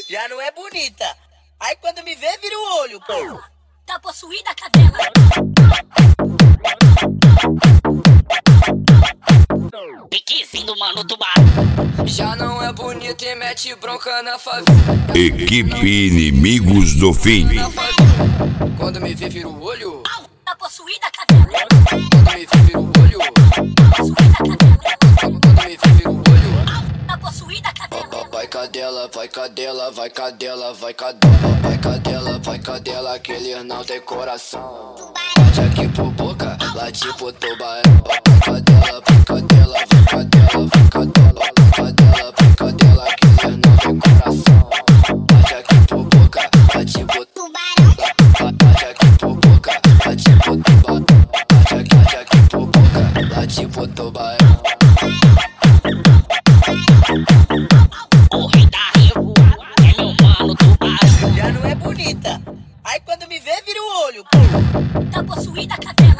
Já não é bonita. Aí quando me vê, vira o olho, pô. Tá possuída a cadela. Piquezinho do Mano Tubarão. Já não é bonita e mete bronca na favela. Equipe Inimigos do Fim. Quando me vê, vira o olho. Tá possuída a cadela. Quando me vê, vira o olho. Possuída a cadela. Quando me vê, vira o olho. Tá possuída a cadela. Vai cadela, vai cadela, vai cadela, vai cadela, vai cadela, vai cadela, que ele não tem coração. Bate aqui por boca, late pro tubarão. Vai cadela, vai cadela, vai cadela, vai cadela, vai cadela, vai cadela, que ele não tem coração. Bate aqui por boca, late pro tubarão. Bate aqui por boca, late pro tubarão. Bate aqui por boca, late pro tubarão. O rei da revoada é meu Mano Tubarão. Já não é bonita. Aí quando me vê, vira o olho, pô. Tá possuída a cadela.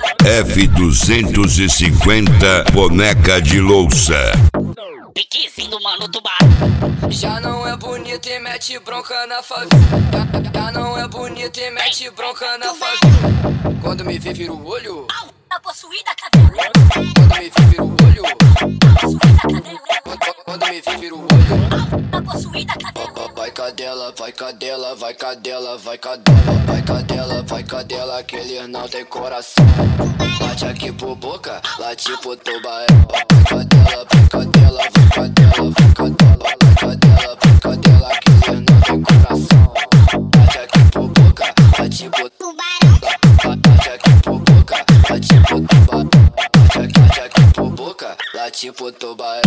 F250 Boneca de Louça. Piquezinho do Mano Tubarão. Já não é bonita e mete bronca na favela. Já não é bonita e mete bronca na favela. Quando me vê, vira o olho. Tá possuída a cadela. Quando me vê, vira o olho. Tá possuída a cadela. Quando me vê, vira o olho. Tá possuída a cadela. Vai cadela, vai cadela, vai cadela, vai cadela, vai cadela, vai cadela, que ele não tem coração. Bate aqui por boca, late pro tubarão. Vai cadela, vai cadela, vai cadela, vai cadela, vai cadela, vai cadela, que ele não tem coração. Bate aqui por boca, late pro tubarão. Bate aqui por boca, late pro tubarão. Bate aqui por boca, late pro tubarão.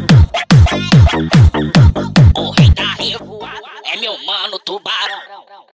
O rei da revoada é meu Mano Tubarão.